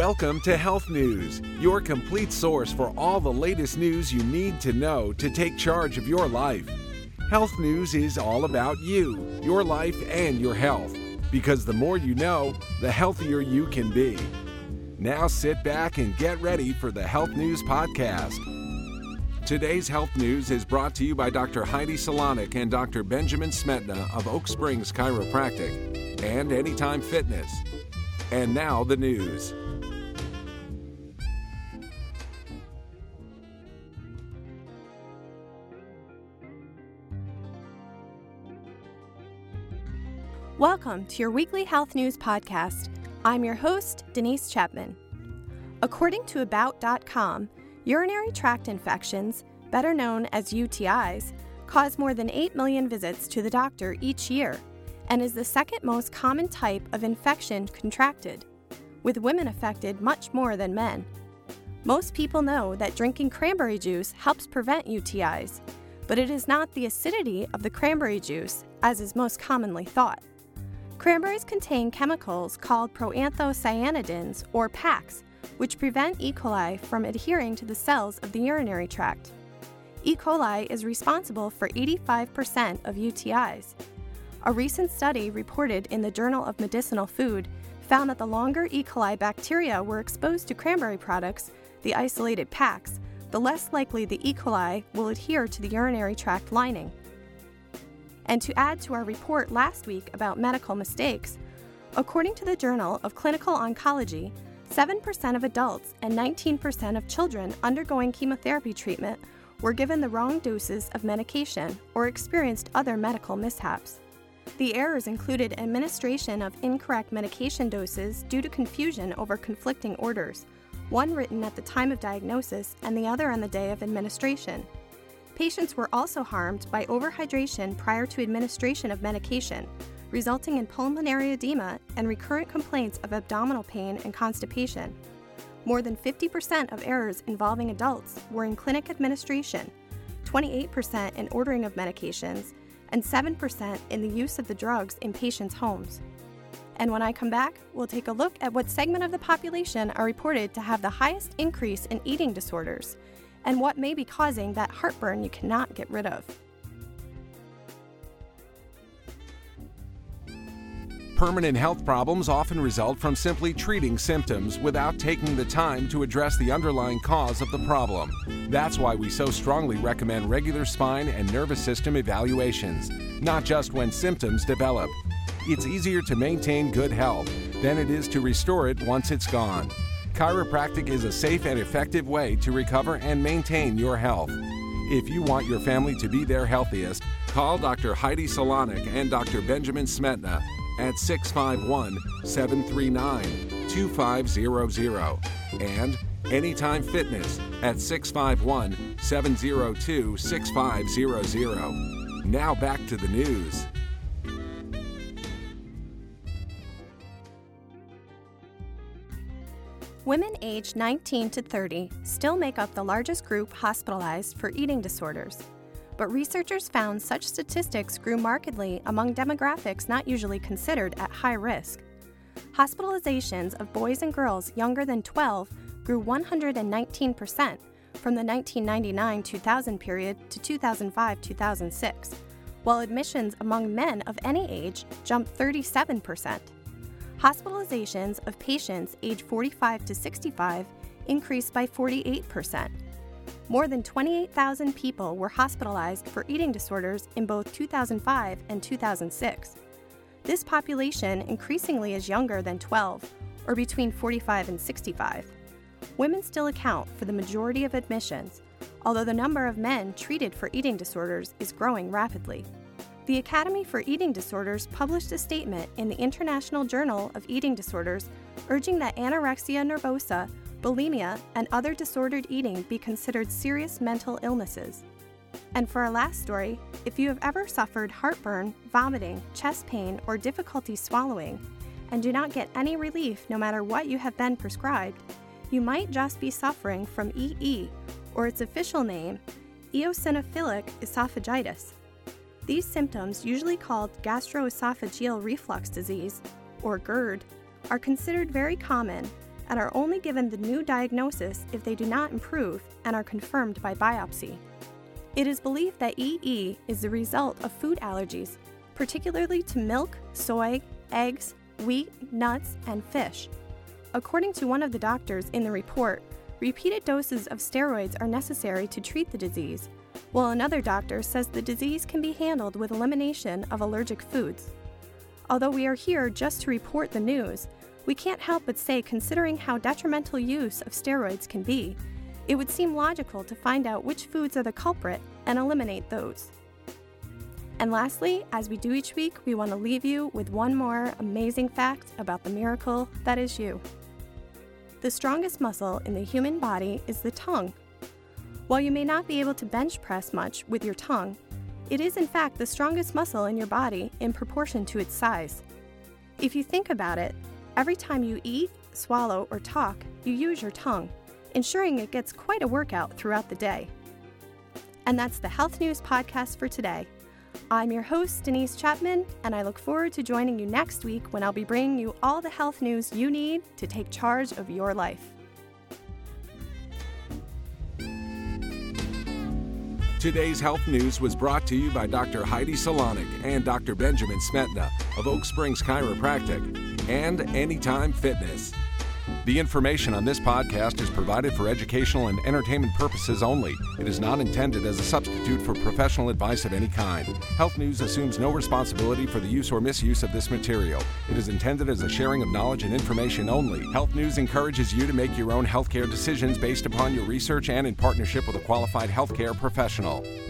Welcome to Health News, your complete source for all the latest news you need to know to take charge of your life. Health News is all about you, your life, and your health, because the more you know, the healthier you can be. Now sit back and get ready for the Health News Podcast. Today's Health News is brought to you by Dr. Heidi Salonik and Dr. Benjamin Smetna of Oak Springs Chiropractic and Anytime Fitness. And now the news. Welcome to your weekly health news podcast. I'm your host, Denise Chapman. According to About.com, urinary tract infections, better known as UTIs, cause more than 8 million visits to the doctor each year and is the second most common type of infection contracted, with women affected much more than men. Most people know that drinking cranberry juice helps prevent UTIs, but it is not the acidity of the cranberry juice, as is most commonly thought. Cranberries contain chemicals called proanthocyanidins, or PACs, which prevent E. coli from adhering to the cells of the urinary tract. E. coli is responsible for 85% of UTIs. A recent study reported in the Journal of Medicinal Food found that the longer E. coli bacteria were exposed to cranberry products, the isolated PACs, the less likely the E. coli will adhere to the urinary tract lining. And to add to our report last week about medical mistakes, according to the Journal of Clinical Oncology, 7% of adults and 19% of children undergoing chemotherapy treatment were given the wrong doses of medication or experienced other medical mishaps. The errors included administration of incorrect medication doses due to confusion over conflicting orders, one written at the time of diagnosis and the other on the day of administration. Patients were also harmed by overhydration prior to administration of medication, resulting in pulmonary edema and recurrent complaints of abdominal pain and constipation. More than 50% of errors involving adults were in clinic administration, 28% in ordering of medications, and 7% in the use of the drugs in patients' homes. And when I come back, we'll take a look at what segment of the population are reported to have the highest increase in eating disorders, and what may be causing that heartburn you cannot get rid of. Permanent health problems often result from simply treating symptoms without taking the time to address the underlying cause of the problem. That's why we so strongly recommend regular spine and nervous system evaluations, not just when symptoms develop. It's easier to maintain good health than it is to restore it once it's gone. Chiropractic is a safe and effective way to recover and maintain your health. If you want your family to be their healthiest, call Dr. Heidi Salonik and Dr. Benjamin Smetna at 651-739-2500 and Anytime Fitness at 651-702-6500. Now back to the news. Women aged 19 to 30 still make up the largest group hospitalized for eating disorders, but researchers found such statistics grew markedly among demographics not usually considered at high risk. Hospitalizations of boys and girls younger than 12 grew 119% from the 1999-2000 period to 2005-2006, while admissions among men of any age jumped 37%. Hospitalizations of patients aged 45 to 65 increased by 48%. More than 28,000 people were hospitalized for eating disorders in both 2005 and 2006. This population increasingly is younger than 12, or between 45 and 65. Women still account for the majority of admissions, although the number of men treated for eating disorders is growing rapidly. The Academy for Eating Disorders published a statement in the International Journal of Eating Disorders urging that anorexia nervosa, bulimia, and other disordered eating be considered serious mental illnesses. And for our last story, if you have ever suffered heartburn, vomiting, chest pain, or difficulty swallowing, and do not get any relief no matter what you have been prescribed, you might just be suffering from EE, or its official name, eosinophilic esophagitis. These symptoms, usually called gastroesophageal reflux disease, or GERD, are considered very common and are only given the new diagnosis if they do not improve and are confirmed by biopsy. It is believed that EE is the result of food allergies, particularly to milk, soy, eggs, wheat, nuts, and fish. According to one of the doctors in the report, repeated doses of steroids are necessary to treat the disease, while another doctor says the disease can be handled with elimination of allergic foods. Although we are here just to report the news, we can't help but say, considering how detrimental use of steroids can be, it would seem logical to find out which foods are the culprit and eliminate those. And lastly, as we do each week, we want to leave you with one more amazing fact about the miracle that is you. The strongest muscle in the human body is the tongue. While you may not be able to bench press much with your tongue, it is in fact the strongest muscle in your body in proportion to its size. If you think about it, every time you eat, swallow, or talk, you use your tongue, ensuring it gets quite a workout throughout the day. And that's the Health News Podcast for today. I'm your host, Denise Chapman, and I look forward to joining you next week when I'll be bringing you all the health news you need to take charge of your life. Today's health news was brought to you by Dr. Heidi Salonik and Dr. Benjamin Smetna of Oak Springs Chiropractic and Anytime Fitness. The information on this podcast is provided for educational and entertainment purposes only. It is not intended as a substitute for professional advice of any kind. Health News assumes no responsibility for the use or misuse of this material. It is intended as a sharing of knowledge and information only. Health News encourages you to make your own healthcare decisions based upon your research and in partnership with a qualified healthcare professional.